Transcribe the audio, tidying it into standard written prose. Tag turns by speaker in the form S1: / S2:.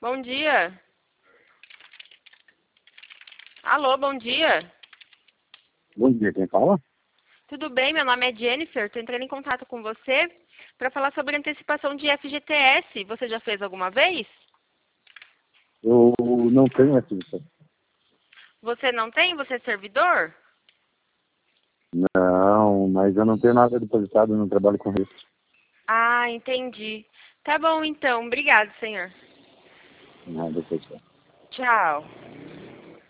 S1: Bom dia. Alô, bom dia.
S2: Bom dia, quem fala?
S1: Tudo bem? Meu nome é Jennifer. Estou entrando em contato com você para falar sobre antecipação de FGTS. Você já fez alguma vez?
S2: Eu não tenho essa.
S1: Você não tem? Você é servidor?
S2: Não, mas eu não tenho nada depositado, eu não trabalho com isso.
S1: Ah, entendi. Tá bom, então. Obrigado, senhor.
S2: Nada, pessoal.
S1: Tchau.